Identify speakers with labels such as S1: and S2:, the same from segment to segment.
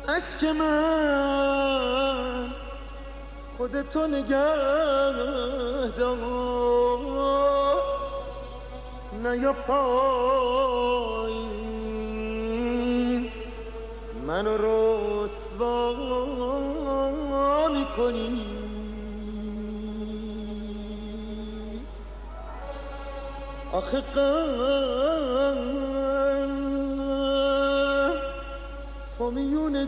S1: عشق من خودتو نگه دار، نیا پایین منو رسوا میکنی. آخه تو میون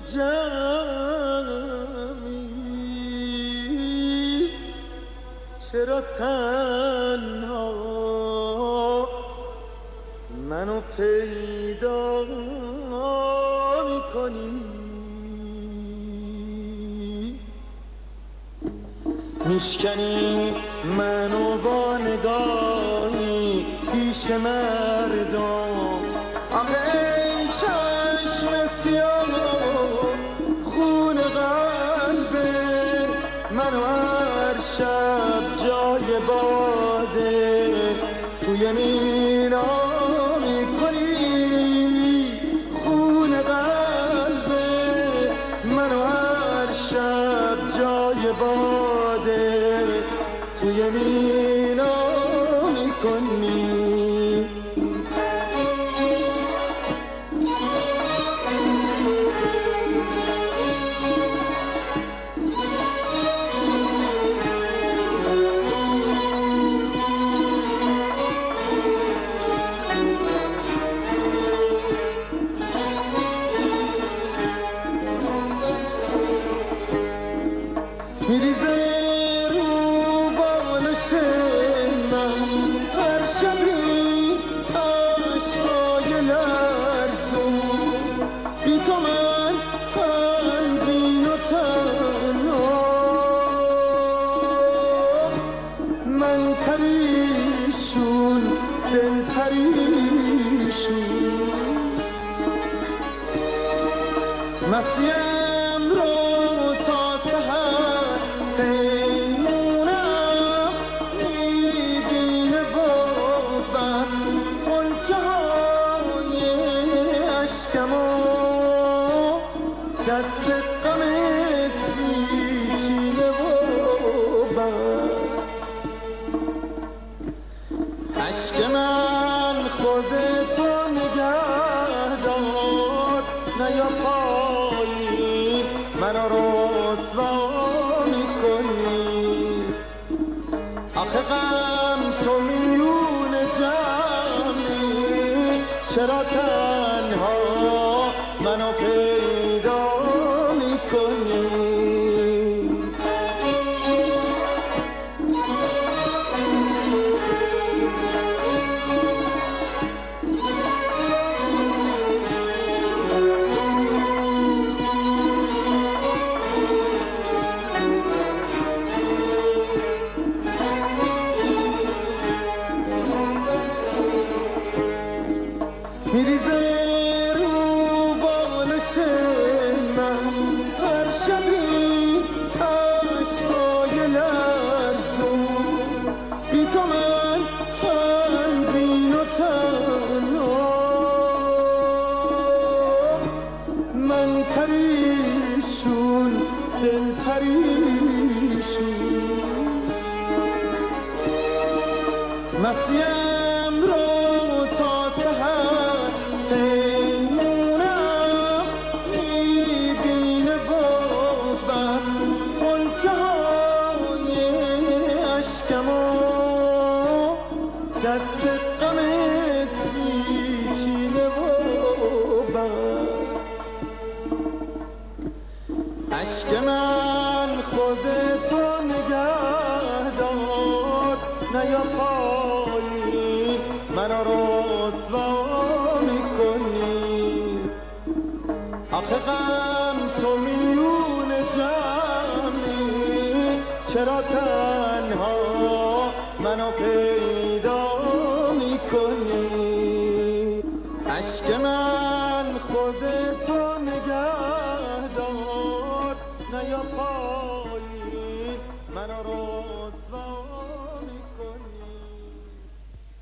S1: جمعی، چرا تنها منو پیدا میکنی؟ میشکنی منو با نگاهی پیش مردم. آخه ای چشم سیاه خون قلبه منو هر شب جای باده توی مینا میکنی. خون قلبه منو هر شب جای باده توی مینا میکنی. میریزه رو بالش من هر شبی عشقای لرزون، بی تو من غمگین و تنها، من پریشون دل پریشون. مستیم رو تا سحر پیمونم میبینه با بس غنچه های عشقمو، دست غمت پیچیده و بس. عشق من خودتو نگه دار، نیا پایین منو رسوا میکنی. آخه غم تو میون جمعی، چرا تنها منو پیدا میکنی؟ میریزه رو بالش من هر شبی عشقای لرزون، بی تو من غمگین و تنها، من پریشون دل پریشون. مستیم رو تا سحر پیمونم میبینه با بس غنچه های عشقمو، دست غمت پیچیده و بس. عشق من خودتو نگه دار، نیا پایین منو رسوا میکنی. آخه غم تو میون جمعی، چرا تنها منو پیدا میکنی؟ عشق من خودتو نگه دار، نیا پایین منو